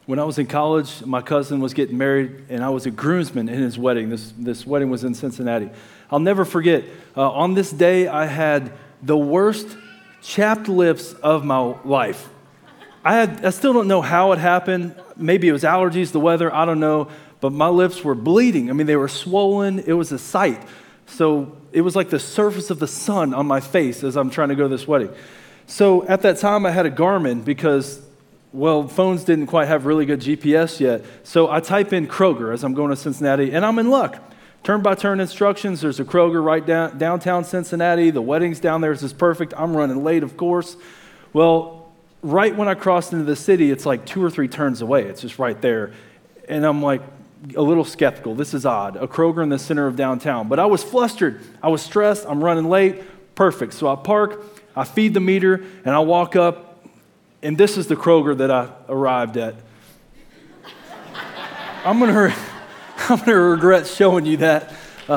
When I was in college, my cousin was getting married, and I was a groomsman in his wedding. This wedding was in Cincinnati. I'll never forget, on this day, I had the worst chapped lips of my life. I still don't know how it happened. Maybe it was allergies, the weather, I don't know. But my lips were bleeding. I mean, they were swollen. It was a sight. So it was like the surface of the sun on my face as I'm trying to go to this wedding. So at that time, I had a Garmin because, well, phones didn't quite have really good GPS yet. So I type in Kroger as I'm going to Cincinnati, and I'm in luck. Turn-by-turn instructions. There's a Kroger right downtown Cincinnati. The wedding's down there. This is perfect. I'm running late, of course. Well, right when I crossed into the city, it's like 2 or 3 turns away. It's just right there. And I'm like a little skeptical. This is odd. A Kroger in the center of downtown. But I was flustered. I was stressed. I'm running late. Perfect. So I park. I feed the meter, and I walk up, and this is the Kroger that I arrived at. I'm gonna regret showing you that.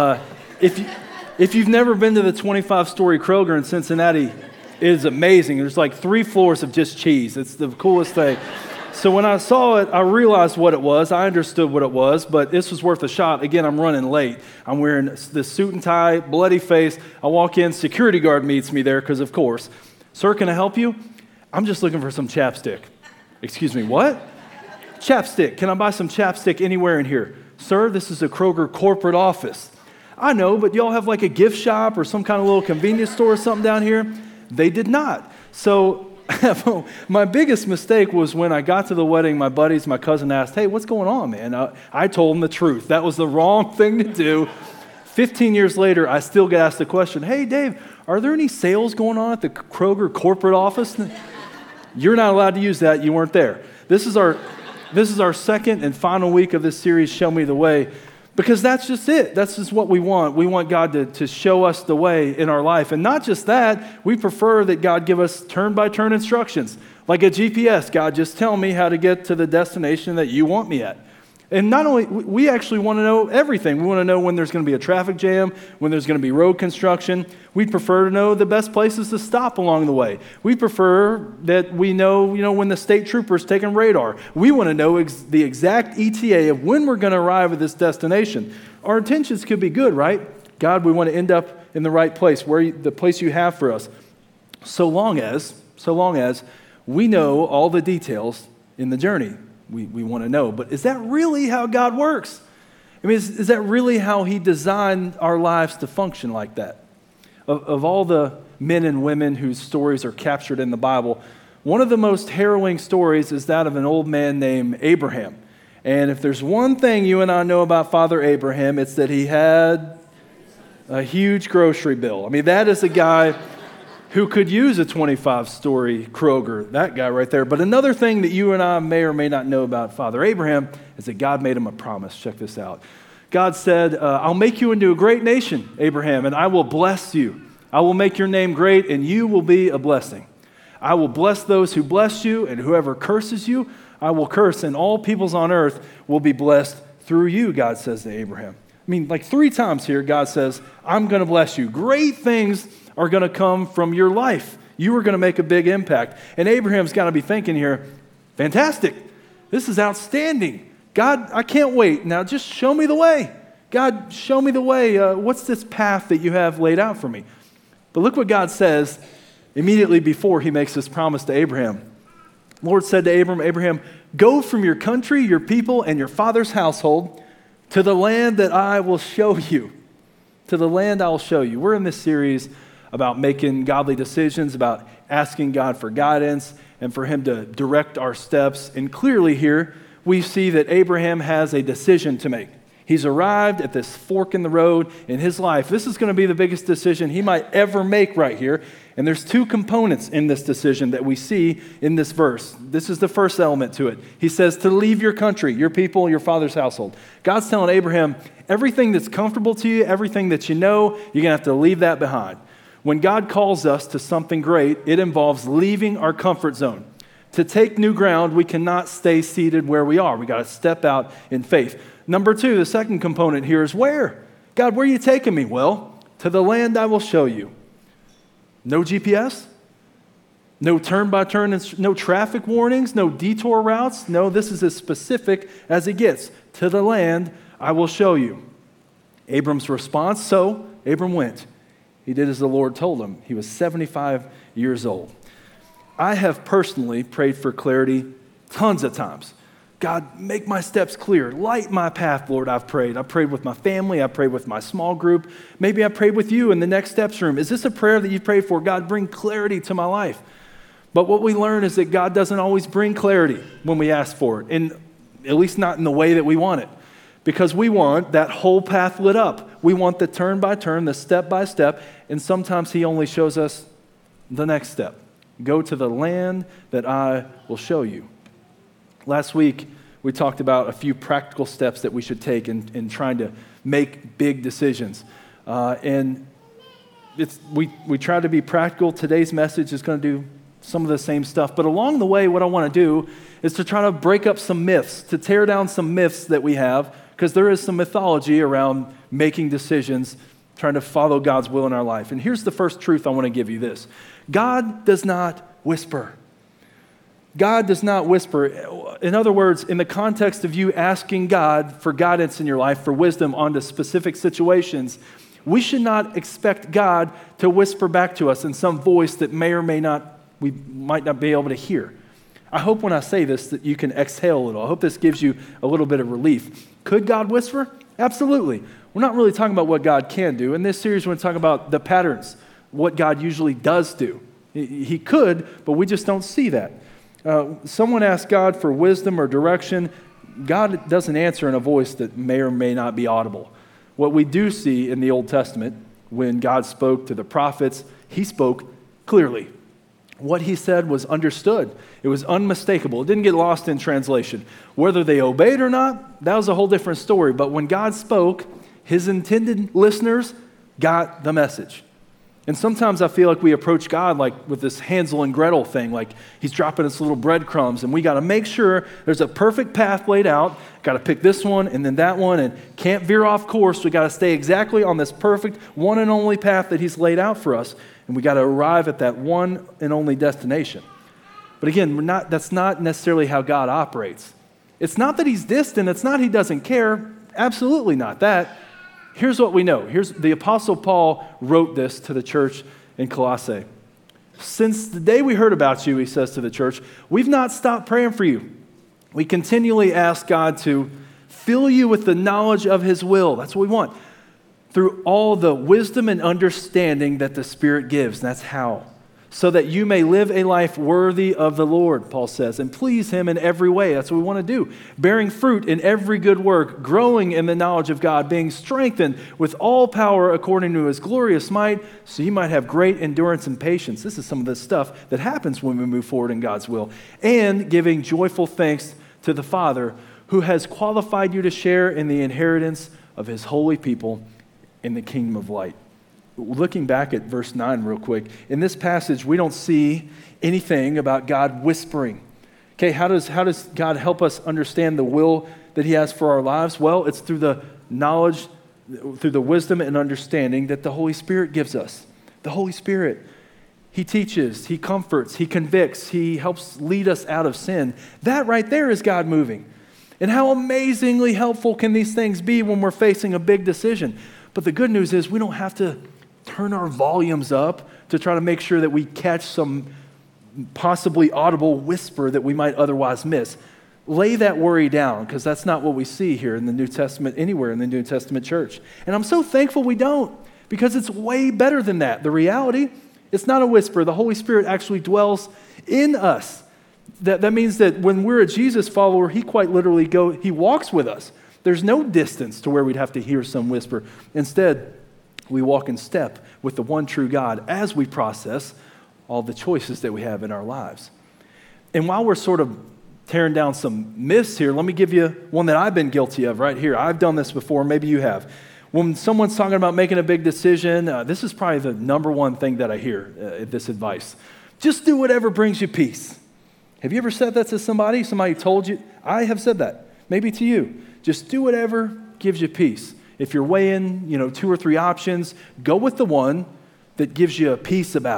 If you've never been to the 25-story Kroger in Cincinnati, it is amazing. There's like 3 floors of just cheese. It's the coolest thing. So when I saw it, I realized what it was. I understood what it was, but this was worth a shot. Again, I'm running late. I'm wearing this suit and tie, bloody face. I walk in, security guard meets me there because, of course. Sir, can I help you? I'm just looking for some chapstick. Excuse me, what? Chapstick. Can I buy some chapstick anywhere in here? Sir, this is a Kroger corporate office. I know, but y'all have like a gift shop or some kind of little convenience store or something down here? They did not. So my biggest mistake was when I got to the wedding, my buddies, my cousin asked, hey, what's going on, man? I told them the truth. That was the wrong thing to do. 15 years later, I still get asked the question, hey, Dave, are there any sales going on at the Kroger corporate office? You're not allowed to use that. You weren't there. This is our second and final week of this series, Show Me the Way, because that's just it. That's just what we want. We want God to show us the way in our life. And not just that, we prefer that God give us turn-by-turn instructions. Like a GPS, God, just tell me how to get to the destination that you want me at. And not only, we actually want to know everything. We want to know when there's going to be a traffic jam, when there's going to be road construction. We'd prefer to know the best places to stop along the way. We prefer that we know, when the state trooper's taking radar. We want to know the exact ETA of when we're going to arrive at this destination. Our intentions could be good, right? God, we want to end up in the right place, the place you have for us. So long as we know all the details in the journey. We want to know. But is that really how God works? I mean, is that really how he designed our lives to function like that? Of all the men and women whose stories are captured in the Bible, one of the most harrowing stories is that of an old man named Abraham. And if there's one thing you and I know about Father Abraham, it's that he had a huge grocery bill. I mean, that is a guy who could use a 25-story Kroger, that guy right there. But another thing that you and I may or may not know about Father Abraham is that God made him a promise. Check this out. God said, I'll make you into a great nation, Abraham, and I will bless you. I will make your name great, and you will be a blessing. I will bless those who bless you, and whoever curses you, I will curse, and all peoples on earth will be blessed through you, God says to Abraham. I mean, like 3 times here, God says, I'm going to bless you. Great things are going to come from your life. You are going to make a big impact. And Abraham's got to be thinking here, fantastic. This is outstanding. God, I can't wait. Now just show me the way. God, show me the way. What's this path that you have laid out for me? But look what God says immediately before he makes this promise to Abraham. The Lord said to Abraham, go from your country, your people, and your father's household to the land that I will show you. To the land I will show you. We're in this series about making godly decisions, about asking God for guidance and for him to direct our steps. And clearly here, we see that Abraham has a decision to make. He's arrived at this fork in the road in his life. This is going to be the biggest decision he might ever make right here. And there's 2 components in this decision that we see in this verse. This is the first element to it. He says to leave your country, your people, your father's household. God's telling Abraham, everything that's comfortable to you, everything that you know, you're going to have to leave that behind. When God calls us to something great, it involves leaving our comfort zone. To take new ground, we cannot stay seated where we are. We got to step out in faith. Number 2, the second component here is where? God, where are you taking me? Well, to the land I will show you. No GPS? No turn-by-turn, no traffic warnings, no detour routes. No, this is as specific as it gets. To the land I will show you. Abram's response, so Abram went. He did as the Lord told him. He was 75 years old. I have personally prayed for clarity tons of times. God, make my steps clear. Light my path, Lord, I've prayed. I prayed with my family. I prayed with my small group. Maybe I prayed with you in the Next Steps room. Is this a prayer that you prayed for? God, bring clarity to my life. But what we learn is that God doesn't always bring clarity when we ask for it, and at least not in the way that we want it. Because we want that whole path lit up. We want the turn by turn, the step by step, and sometimes he only shows us the next step. Go to the land that I will show you. Last week, we talked about a few practical steps that we should take in trying to make big decisions. And we try to be practical. Today's message is going to do some of the same stuff. But along the way, what I want to do is to try to break up some myths, to tear down some myths that we have, because there is some mythology around making decisions, trying to follow God's will in our life. And here's the first truth I want to give you this. God does not whisper. God does not whisper. In other words, in the context of you asking God for guidance in your life, for wisdom onto specific situations, we should not expect God to whisper back to us in some voice that we might not be able to hear. I hope when I say this that you can exhale a little. I hope this gives you a little bit of relief. Could God whisper? Absolutely. We're not really talking about what God can do. In this series, we're going to talk about the patterns, what God usually does do. He could, but we just don't see that. Someone asks God for wisdom or direction. God doesn't answer in a voice that may or may not be audible. What we do see in the Old Testament, when God spoke to the prophets, he spoke clearly. What he said was understood. It was unmistakable. It didn't get lost in translation. Whether they obeyed or not, that was a whole different story. But when God spoke, his intended listeners got the message. And sometimes I feel like we approach God like with this Hansel and Gretel thing, like he's dropping us little breadcrumbs, and we got to make sure there's a perfect path laid out. Got to pick this one and then that one, and can't veer off course. We got to stay exactly on this perfect one and only path that he's laid out for us, and we got to arrive at that one and only destination. But again, that's not necessarily how God operates. It's not that he's distant. It's not he doesn't care. Absolutely not that. Here's what we know. The Apostle Paul wrote this to the church in Colossae. Since the day we heard about you, he says to the church, we've not stopped praying for you. We continually ask God to fill you with the knowledge of his will. That's what we want. Through all the wisdom and understanding that the Spirit gives. That's how. So that you may live a life worthy of the Lord, Paul says, and please him in every way. That's what we want to do. Bearing fruit in every good work, growing in the knowledge of God, being strengthened with all power according to his glorious might, so you might have great endurance and patience. This is some of the stuff that happens when we move forward in God's will. And giving joyful thanks to the Father, who has qualified you to share in the inheritance of his holy people in the kingdom of light. Looking back at verse 9 real quick, in this passage, we don't see anything about God whispering. Okay, how does God help us understand the will that he has for our lives? Well, it's through the knowledge, through the wisdom and understanding that the Holy Spirit gives us. The Holy Spirit, he teaches, he comforts, he convicts, he helps lead us out of sin. That right there is God moving. And how amazingly helpful can these things be when we're facing a big decision? But the good news is we don't have to turn our volumes up to try to make sure that we catch some possibly audible whisper that we might otherwise miss. Lay that worry down, because that's not what we see here in the New Testament, anywhere in the New Testament church. And I'm so thankful we don't, because it's way better than that. The reality, it's not a whisper. The Holy Spirit actually dwells in us. That means that when we're a Jesus follower, he quite literally he walks with us. There's no distance to where we'd have to hear some whisper. Instead, we walk in step with the one true God as we process all the choices that we have in our lives. And while we're sort of tearing down some myths here, let me give you one that I've been guilty of right here. I've done this before, maybe you have. When someone's talking about making a big decision, this is probably the number one thing that I hear, this advice. Just do whatever brings you peace. Have you ever said that to somebody? Somebody told you? I have said that, maybe to you. Just do whatever gives you peace. If you're weighing, 2 or 3 options, go with the one that gives you a peace about it.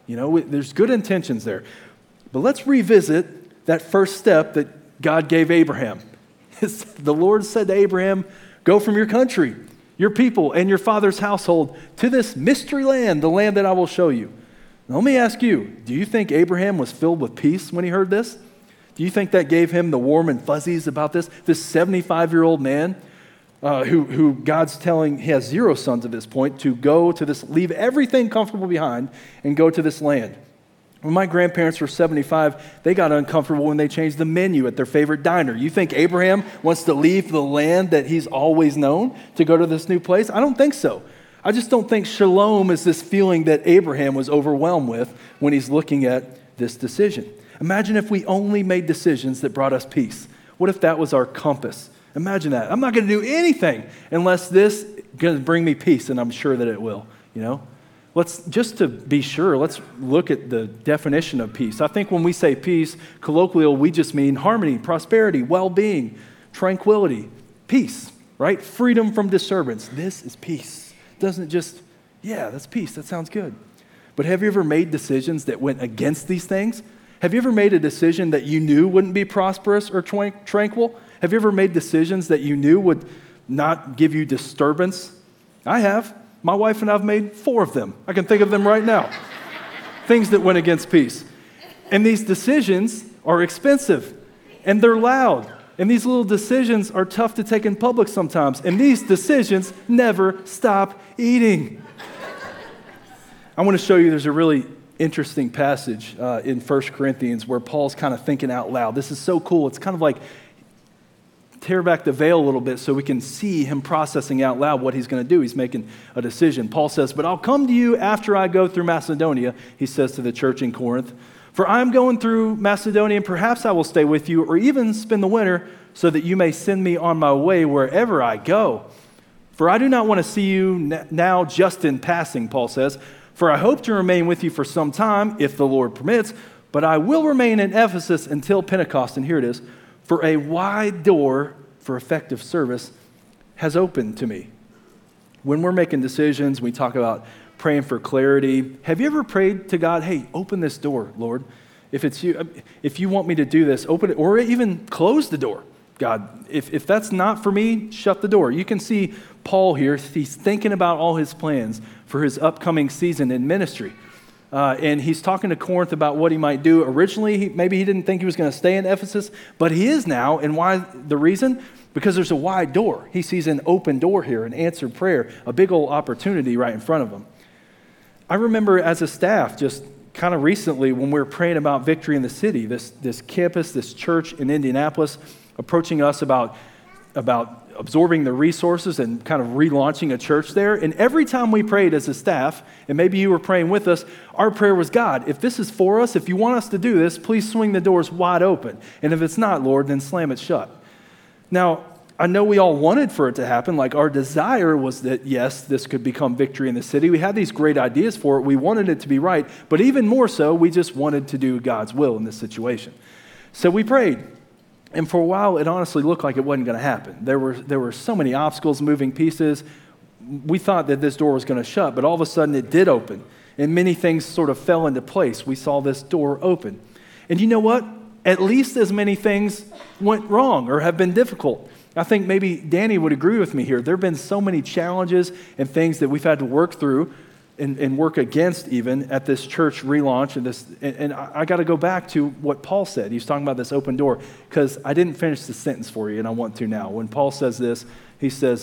There's good intentions there. But let's revisit that first step that God gave Abraham. The Lord said to Abraham, go from your country, your people, and your father's household to this mystery land, the land that I will show you. Now, let me ask you, do you think Abraham was filled with peace when he heard this? Do you think that gave him the warm and fuzzies about this 75-year-old man who God's telling, he has 0 sons at this point, to go to this, leave everything comfortable behind and go to this land? When my grandparents were 75, they got uncomfortable when they changed the menu at their favorite diner. You think Abraham wants to leave the land that he's always known to go to this new place? I don't think so. I just don't think shalom is this feeling that Abraham was overwhelmed with when he's looking at this decision. Imagine if we only made decisions that brought us peace. What if that was our compass? Imagine that. I'm not going to do anything unless this is going to bring me peace, and I'm sure that it will, Just to be sure, let's look at the definition of peace. I think when we say peace, colloquial, we just mean harmony, prosperity, well-being, tranquility, peace, right? Freedom from disturbance. This is peace. It doesn't just, that's peace. That sounds good. But have you ever made decisions that went against these things? Have you ever made a decision that you knew wouldn't be prosperous or tranquil? Have you ever made decisions that you knew would not give you disturbance? I have. My wife and I have made 4 of them. I can think of them right now. Things that went against peace. And these decisions are expensive, and they're loud. And these little decisions are tough to take in public sometimes. And these decisions never stop eating. I want to show you there's a really interesting passage in 1 Corinthians where Paul's kind of thinking out loud. This is so cool. It's kind of like tear back the veil a little bit so we can see him processing out loud what he's going to do. He's making a decision. Paul says, but I'll come to you after I go through Macedonia, he says to the church in Corinth. For I'm going through Macedonia, and perhaps I will stay with you or even spend the winter so that you may send me on my way wherever I go. For I do not want to see you now just in passing, Paul says. For I hope to remain with you for some time, if the Lord permits, but I will remain in Ephesus until Pentecost. And here it is. For a wide door for effective service has opened to me. When we're making decisions, we talk about praying for clarity. Have you ever prayed to God, hey, open this door, Lord? If it's you, if you want me to do this, open it, or even close the door. God, if that's not for me, shut the door. You can see Paul here. He's thinking about all his plans for his upcoming season in ministry. And he's talking to Corinth about what he might do. Originally, maybe he didn't think he was going to stay in Ephesus, but he is now. And why the reason? Because there's a wide door. He sees an open door here, an answered prayer, a big old opportunity right in front of him. I remember as a staff, just kind of recently, when we were praying about Victory in the City, this campus, this church in Indianapolis, approaching us about absorbing the resources and kind of relaunching a church there. And every time we prayed as a staff, and maybe you were praying with us, our prayer was, God, if this is for us, if you want us to do this, please swing the doors wide open. And if it's not, Lord, then slam it shut. Now, I know we all wanted for it to happen. Like our desire was that, yes, this could become Victory in the City. We had these great ideas for it. We wanted it to be right. But even more so, we just wanted to do God's will in this situation. So we prayed. And for a while, it honestly looked like it wasn't going to happen. There were so many obstacles, moving pieces. We thought that this door was going to shut, but all of a sudden it did open. And many things sort of fell into place. We saw this door open. And you know what? At least as many things went wrong or have been difficult. I think maybe Danny would agree with me here. There have been so many challenges and things that we've had to work through and work against even at this church relaunch. And I got to go back to what Paul said. He's talking about this open door because I didn't finish the sentence for you, and I want to now. When Paul says this, he says,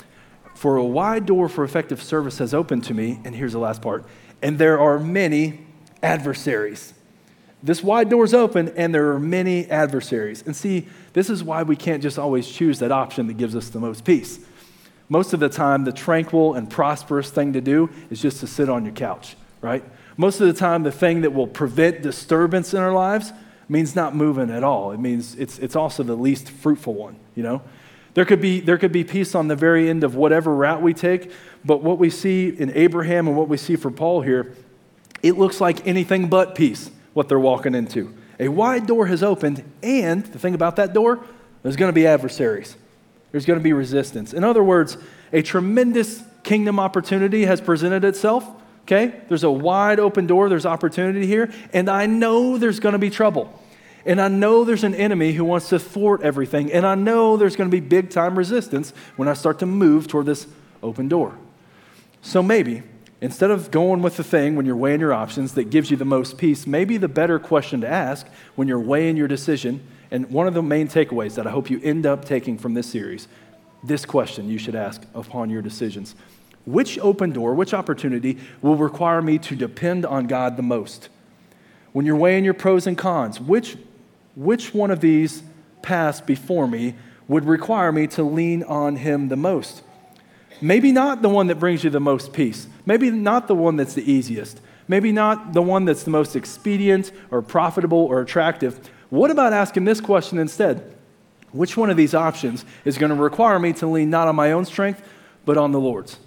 for a wide door for effective service has opened to me, and here's the last part, and there are many adversaries. This wide door is open, and there are many adversaries. And see, this is why we can't just always choose that option that gives us the most peace. Most of the time, the tranquil and prosperous thing to do is just to sit on your couch, right? Most of the time, the thing that will prevent disturbance in our lives means not moving at all. It means it's also the least fruitful one, you know? There could be peace on the very end of whatever route we take, but what we see in Abraham and what we see for Paul here, it looks like anything but peace, what they're walking into. A wide door has opened, and the thing about that door, there's going to be adversaries. There's going to be resistance. In other words, a tremendous kingdom opportunity has presented itself, okay? There's a wide open door. There's opportunity here. And I know there's going to be trouble. And I know there's an enemy who wants to thwart everything. And I know there's going to be big time resistance when I start to move toward this open door. So maybe, instead of going with the thing when you're weighing your options that gives you the most peace, maybe the better question to ask when you're weighing your decision, and one of the main takeaways that I hope you end up taking from this series, this question you should ask upon your decisions. Which open door, which opportunity will require me to depend on God the most? When you're weighing your pros and cons, which one of these paths before me would require me to lean on Him the most? Maybe not the one that brings you the most peace. Maybe not the one that's the easiest. Maybe not the one that's the most expedient or profitable or attractive. What about asking this question instead? Which one of these options is going to require me to lean not on my own strength, but on the Lord's?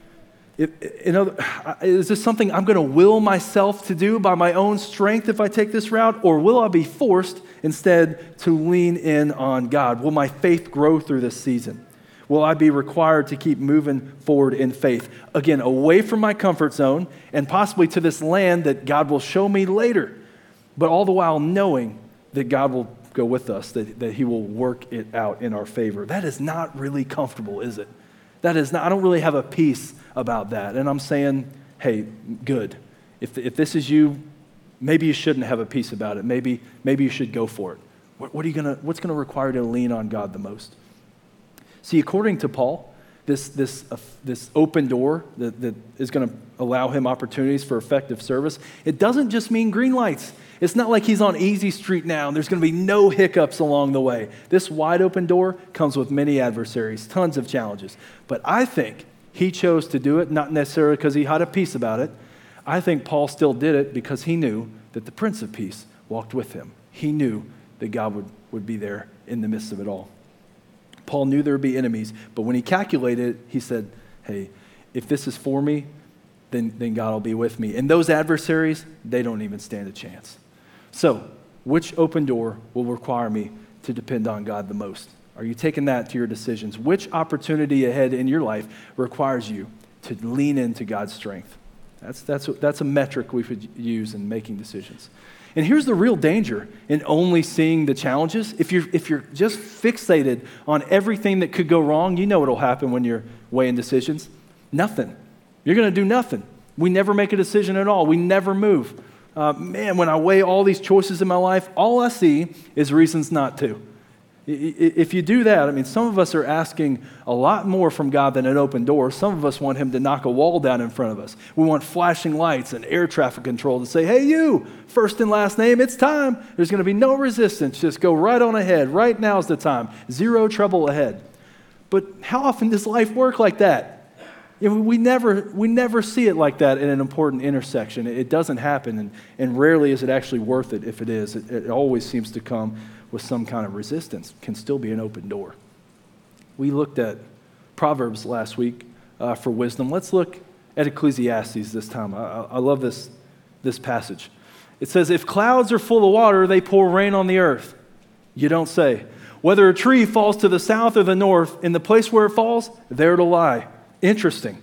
Is this something I'm going to will myself to do by my own strength if I take this route? Or will I be forced instead to lean in on God? Will my faith grow through this season? Will I be required to keep moving forward in faith? Again, away from my comfort zone and possibly to this land that God will show me later, but all the while knowing that God will go with us, that He will work it out in our favor. That is not really comfortable, is it? That is not, I don't really have a peace about that. And I'm saying, hey, good. If this is you, maybe you shouldn't have a peace about it. Maybe you should go for it. What's going to require you to lean on God the most? See, according to Paul, this open door that is going to allow him opportunities for effective service, it doesn't just mean green lights. It's not like he's on easy street now and there's going to be no hiccups along the way. This wide open door comes with many adversaries, tons of challenges. But I think he chose to do it, not necessarily because he had a peace about it. I think Paul still did it because he knew that the Prince of Peace walked with him. He knew that God would be there in the midst of it all. Paul knew there would be enemies, but when he calculated, he said, hey, if this is for me, then God will be with me. And those adversaries, they don't even stand a chance. So, which open door will require me to depend on God the most? Are you taking that to your decisions? Which opportunity ahead in your life requires you to lean into God's strength? That's a metric we could use in making decisions. And here's the real danger in only seeing the challenges. If you're just fixated on everything that could go wrong, you know what'll happen when you're weighing decisions. Nothing. You're going to do nothing. We never make a decision at all. We never move. When I weigh all these choices in my life, all I see is reasons not to. If you do that, I mean, some of us are asking a lot more from God than an open door. Some of us want Him to knock a wall down in front of us. We want flashing lights and air traffic control to say, hey, you, first and last name, it's time. There's going to be no resistance. Just go right on ahead. Right now's the time. Zero trouble ahead. But how often does life work like that? We never see it like that in an important intersection. It doesn't happen, and rarely is it actually worth it if it is. It always seems to come with some kind of resistance. It can still be an open door. We looked at Proverbs last week for wisdom. Let's look at Ecclesiastes this time. I love this passage. It says, if clouds are full of water, they pour rain on the earth. You don't say. Whether a tree falls to the south or the north, in the place where it falls, there it'll lie. Interesting.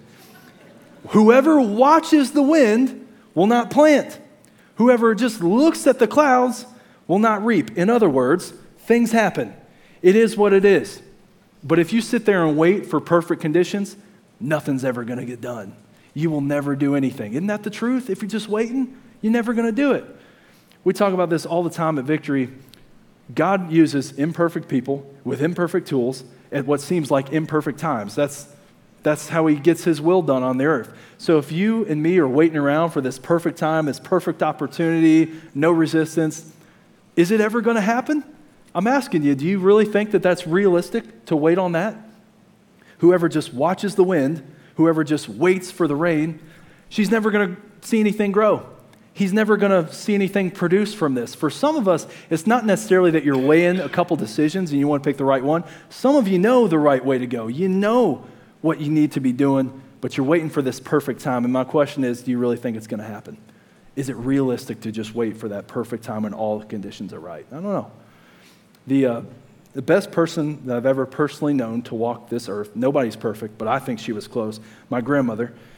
Whoever watches the wind will not plant. Whoever just looks at the clouds will not reap. In other words, things happen. It is what it is. But if you sit there and wait for perfect conditions, nothing's ever going to get done. You will never do anything. Isn't that the truth? If you're just waiting, you're never going to do it. We talk about this all the time at Victory. God uses imperfect people with imperfect tools at what seems like imperfect times. That's how He gets His will done on the earth. So if you and me are waiting around for this perfect time, this perfect opportunity, no resistance, is it ever going to happen? I'm asking you, do you really think that that's realistic to wait on that? Whoever just watches the wind, whoever just waits for the rain, she's never going to see anything grow. He's never going to see anything produced from this. For some of us, it's not necessarily that you're weighing a couple decisions and you want to pick the right one. Some of you know the right way to go. You know what you need to be doing, but you're waiting for this perfect time. And my question is, do you really think it's going to happen? Is it realistic to just wait for that perfect time when all the conditions are right? I don't know. The best person that I've ever personally known to walk this earth, nobody's perfect, but I think she was close, my grandmother,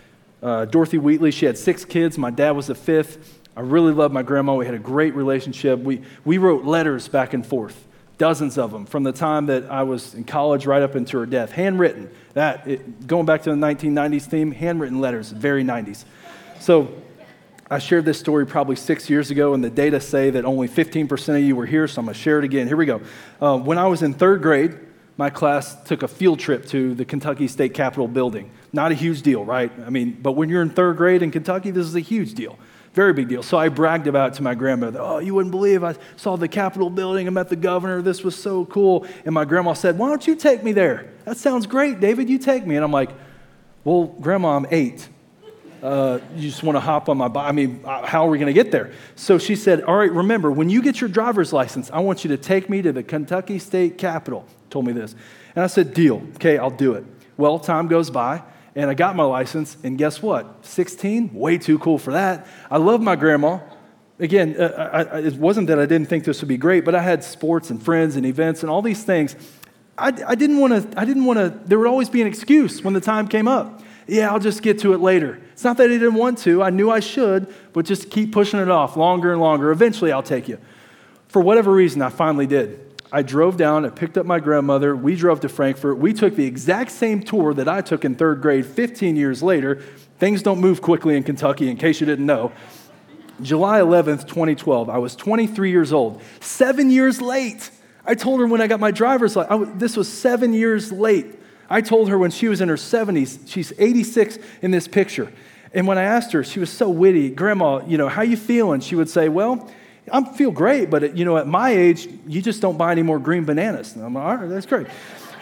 Dorothy Wheatley, she had 6 kids. My dad was the 5th. I really loved my grandma. We had a great relationship. We wrote letters back and forth, dozens of them, from the time that I was in college right up into her death. Handwritten. Going back to the 1990s theme, handwritten letters, very 90s. So I shared this story probably 6 years ago, and the data say that only 15% of you were here, so I'm going to share it again. Here we go. When I was in 3rd grade, my class took a field trip to the Kentucky State Capitol building. Not a huge deal, right? But when you're in 3rd grade in Kentucky, this is a huge deal. Very big deal. So I bragged about it to my grandmother. Oh, you wouldn't believe I saw the Capitol building. I met the governor. This was so cool. And my grandma said, why don't you take me there? That sounds great, David. You take me. And I'm like, well, Grandma, I'm 8. You just want to hop on my bike? How are we going to get there? So she said, all right, remember, when you get your driver's license, I want you to take me to the Kentucky State Capitol. Told me this. And I said, deal. Okay, I'll do it. Well, time goes by. And I got my license, and guess what? 16? Way too cool for that. I love my grandma. Again, it wasn't that I didn't think this would be great, but I had sports and friends and events and all these things. I didn't want to, there would always be an excuse when the time came up. Yeah, I'll just get to it later. It's not that I didn't want to. I knew I should, but just keep pushing it off longer and longer. Eventually, I'll take you. For whatever reason, I finally did. I drove down, I picked up my grandmother, we drove to Frankfort, we took the exact same tour that I took in 3rd grade 15 years later. Things don't move quickly in Kentucky, in case you didn't know. July 11th, 2012, I was 23 years old, 7 years late. I told her when I got my driver's license, this was 7 years late. I told her when she was in her 70s, she's 86 in this picture. And when I asked her, she was so witty, Grandma, how you feeling? She would say, well, I feel great, but at my age, you just don't buy any more green bananas. And I'm like, all right, that's great.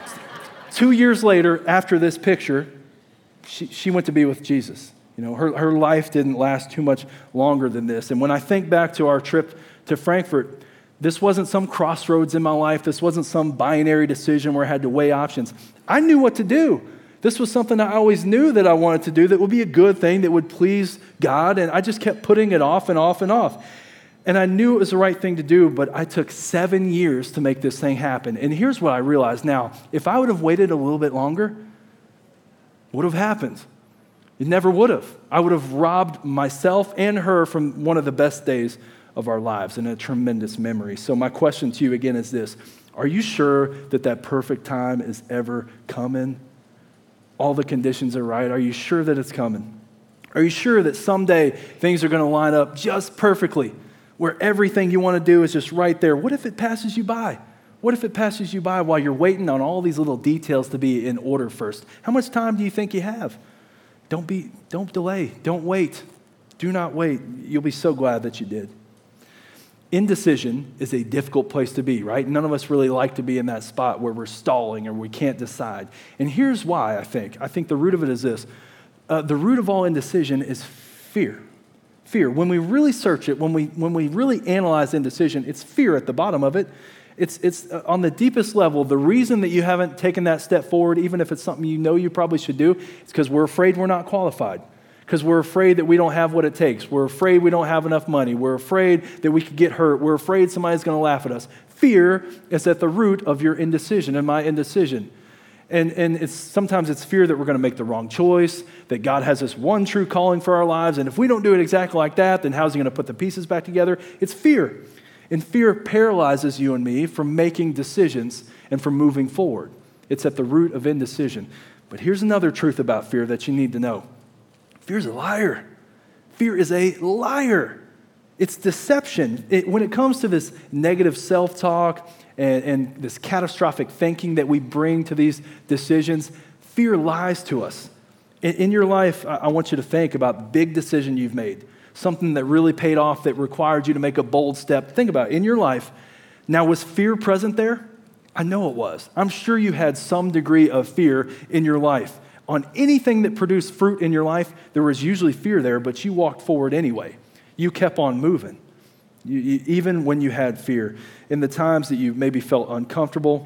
2 years later, after this picture, she went to be with Jesus. Her life didn't last too much longer than this. And when I think back to our trip to Frankfort, this wasn't some crossroads in my life. This wasn't some binary decision where I had to weigh options. I knew what to do. This was something I always knew that I wanted to do that would be a good thing, that would please God, and I just kept putting it off and off and off. And I knew it was the right thing to do, but I took 7 years to make this thing happen. And here's what I realized now. If I would have waited a little bit longer, what would have happened? It never would have. I would have robbed myself and her from one of the best days of our lives and a tremendous memory. So my question to you again is this. Are you sure that perfect time is ever coming? All the conditions are right. Are you sure that it's coming? Are you sure that someday things are going to line up just perfectly, where everything you want to do is just right there? What if it passes you by? What if it passes you by while you're waiting on all these little details to be in order first? How much time do you think you have? Don't delay. Don't wait. Do not wait. You'll be so glad that you did. Indecision is a difficult place to be, right? None of us really like to be in that spot where we're stalling or we can't decide. And here's why, I think. I think the root of it is this. The root of all indecision is fear. Fear. When we really search it, when we really analyze indecision, it's fear at the bottom of it. It's on the deepest level, the reason that you haven't taken that step forward, even if it's something you probably should do, it's because we're afraid we're not qualified. Because we're afraid that we don't have what it takes. We're afraid we don't have enough money. We're afraid that we could get hurt. We're afraid somebody's going to laugh at us. Fear is at the root of your indecision and my indecision. And sometimes it's fear that we're going to make the wrong choice, that God has this one true calling for our lives, and if we don't do it exactly like that, then how's he going to put the pieces back together? It's fear. And fear paralyzes you and me from making decisions and from moving forward. It's at the root of indecision. But here's another truth about fear that you need to know. Fear is a liar. Fear is a liar. It's deception. When it comes to this negative self-talk and this catastrophic thinking that we bring to these decisions, fear lies to us. In your life, I want you to think about the big decision you've made, something that really paid off, that required you to make a bold step. Think about it. In your life, now was fear present there? I know it was. I'm sure you had some degree of fear in your life. On anything that produced fruit in your life, there was usually fear there, but you walked forward anyway. You kept on moving, even when you had fear. In the times that you maybe felt uncomfortable,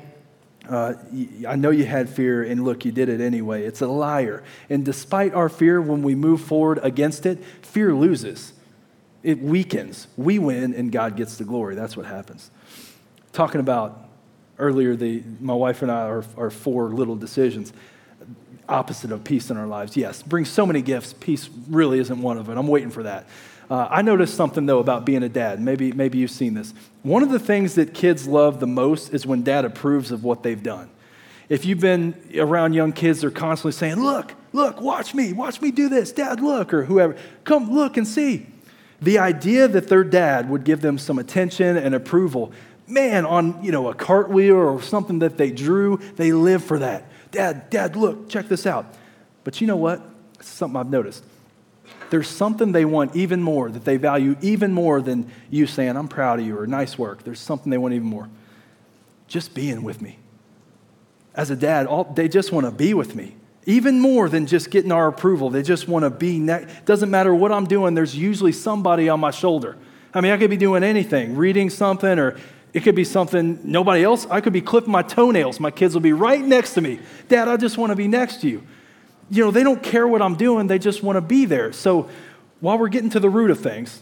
I know you had fear, and look, you did it anyway. It's a liar. And despite our fear, when we move forward against it, fear loses. It weakens. We win, and God gets the glory. That's what happens. Talking about earlier, my wife and I, our 4 little decisions. opposite of peace in our lives. Yes, brings so many gifts. Peace really isn't one of it. I'm waiting for that. I noticed something, though, about being a dad. Maybe you've seen this. One of the things that kids love the most is when dad approves of what they've done. If you've been around young kids, they're constantly saying, look, watch me do this. Dad, look, or whoever. Come look and see. The idea that their dad would give them some attention and approval, man, on a cartwheel or something that they drew, they live for that. Dad, look, check this out. But you know what? It's something I've noticed. There's something they want even more, that they value even more than you saying, I'm proud of you, or nice work. There's something they want even more. Just being with me. As a dad, they just want to be with me. Even more than just getting our approval. They just want to be doesn't matter what I'm doing, there's usually somebody on my shoulder. I mean, I could be doing anything, reading something, or it could be something nobody else. I could be clipping my toenails. My kids will be right next to me. Dad, I just want to be next to you. They don't care what I'm doing. They just want to be there. So while we're getting to the root of things,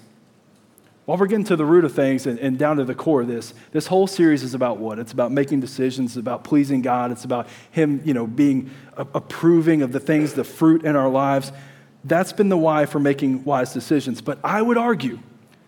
and down to the core of this whole series is about what? It's about making decisions. It's about pleasing God. It's about Him, being approving of the things, the fruit in our lives. That's been the why for making wise decisions. But I would argue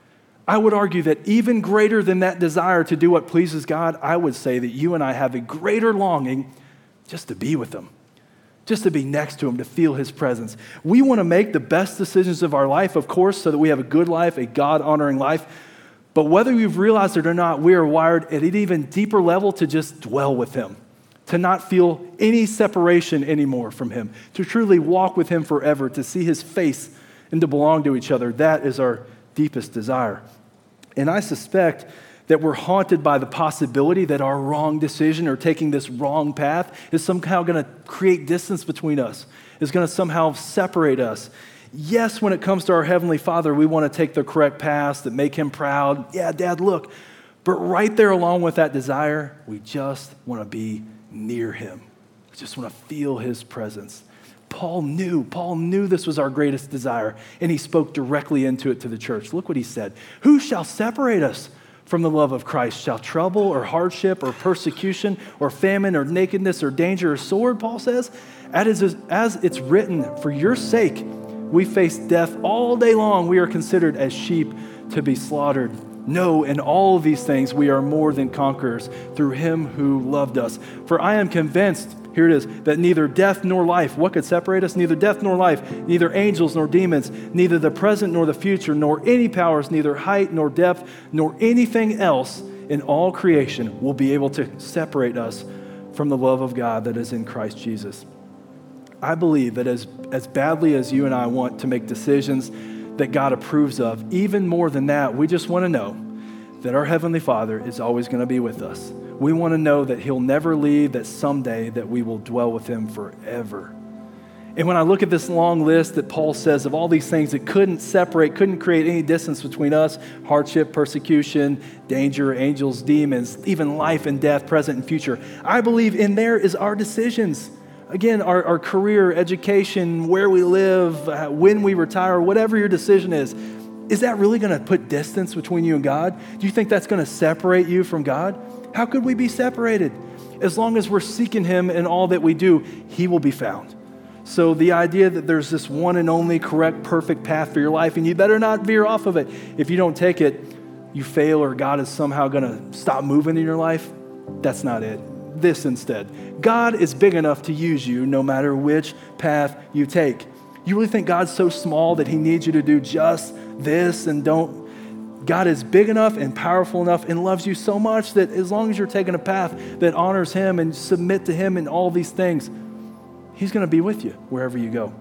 that even greater than that desire to do what pleases God, I would say that you and I have a greater longing just to be with Him. Just to be next to Him, to feel His presence. We want to make the best decisions of our life, of course, so that we have a good life, a God-honoring life. But whether you've realized it or not, we are wired at an even deeper level to just dwell with Him, to not feel any separation anymore from Him, to truly walk with Him forever, to see His face and to belong to each other. That is our deepest desire. And I suspect that we're haunted by the possibility that our wrong decision or taking this wrong path is somehow going to create distance between us, is going to somehow separate us. Yes, when it comes to our Heavenly Father, we want to take the correct paths that make Him proud. Yeah, Dad, look. But right there along with that desire, we just want to be near Him. We just want to feel His presence. Paul knew this was our greatest desire, and he spoke directly into it to the church. Look what he said. Who shall separate us from the love of Christ? Shall trouble or hardship or persecution or famine or nakedness or danger or sword, Paul says? As it's written, for your sake we face death all day long. We are considered as sheep to be slaughtered. No, in all of these things we are more than conquerors through Him who loved us. For I am convinced, here it is, that neither death nor life, what could separate us? Neither death nor life, neither angels nor demons, neither the present nor the future, nor any powers, neither height nor depth, nor anything else in all creation will be able to separate us from the love of God that is in Christ Jesus. I believe that as badly as you and I want to make decisions that God approves of, even more than that, we just want to know that our Heavenly Father is always going to be with us. We want to know that He'll never leave, that someday that we will dwell with Him forever. And when I look at this long list that Paul says of all these things that couldn't create any distance between us, hardship, persecution, danger, angels, demons, even life and death, present and future, I believe in there is our decisions. Again, our career, education, where we live, when we retire, whatever your decision is that really going to put distance between you and God? Do you think that's going to separate you from God? How could we be separated? As long as we're seeking Him in all that we do, He will be found. So the idea that there's this one and only correct, perfect path for your life, and you better not veer off of it. If you don't take it, you fail, or God is somehow going to stop moving in your life. That's not it. This instead. God is big enough to use you no matter which path you take. You really think God's so small that He needs you to do just this and don't? God is big enough and powerful enough and loves you so much that as long as you're taking a path that honors Him and submit to Him in all these things, He's going to be with you wherever you go.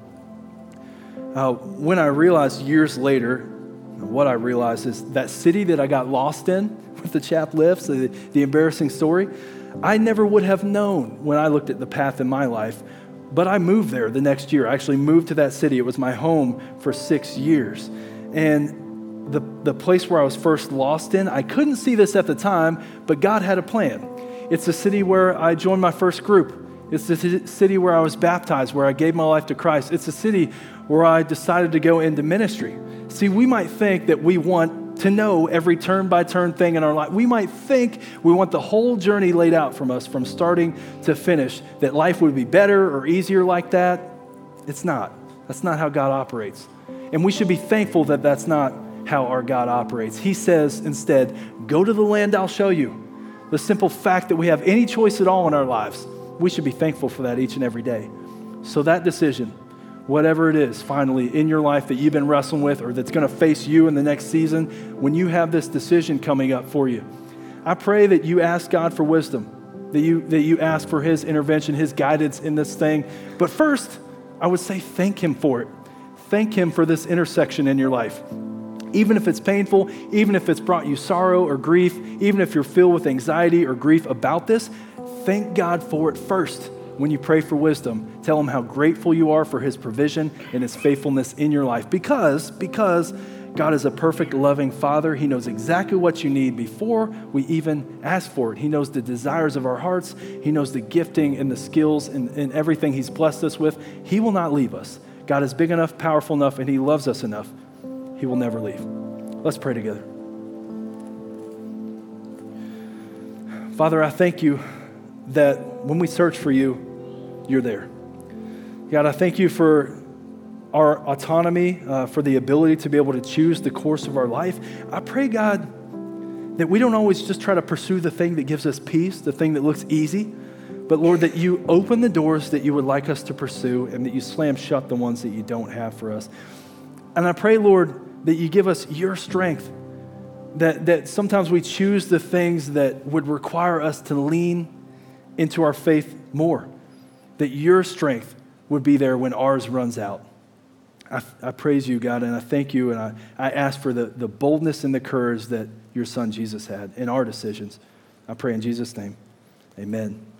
When I realized years later, what I realized is that city that I got lost in with the chapped lips, the embarrassing story, I never would have known when I looked at the path in my life, but I moved there the next year. I actually moved to that city. It was my home for 6 years. And the place where I was first lost in, I couldn't see this at the time, but God had a plan. It's the city where I joined my first group. It's the city where I was baptized, where I gave my life to Christ. It's the city where I decided to go into ministry. See, we might think that we want to know every turn-by-turn thing in our life. We might think we want the whole journey laid out from us from starting to finish, that life would be better or easier like that. It's not. That's not how God operates. And we should be thankful that that's not how our God operates. He says instead, go to the land I'll show you. The simple fact that we have any choice at all in our lives, we should be thankful for that each and every day. So that decision, whatever it is finally in your life that you've been wrestling with or that's going to face you in the next season, when you have this decision coming up for you, I pray that you ask God for wisdom, that you ask for his intervention, his guidance in this thing. But first, I would say thank him for it. Thank him for this intersection in your life. Even if it's painful, even if it's brought you sorrow or grief, even if you're filled with anxiety or grief about this, thank God for it first. When you pray for wisdom, tell him how grateful you are for his provision and his faithfulness in your life. Because God is a perfect, loving Father. He knows exactly what you need before we even ask for it. He knows the desires of our hearts. He knows the gifting and the skills and everything he's blessed us with. He will not leave us. God is big enough, powerful enough, and he loves us enough. He will never leave. Let's pray together. Father, I thank you that when we search for you, you're there. God, I thank you for our autonomy, for the ability to be able to choose the course of our life. I pray, God, that we don't always just try to pursue the thing that gives us peace, the thing that looks easy, but Lord, that you open the doors that you would like us to pursue and that you slam shut the ones that you don't have for us. And I pray, Lord, that you give us your strength, that sometimes we choose the things that would require us to lean into our faith more, that your strength would be there when ours runs out. I praise you, God, and I thank you, and I ask for the boldness and the courage that your son Jesus had in our decisions. I pray in Jesus' name, amen.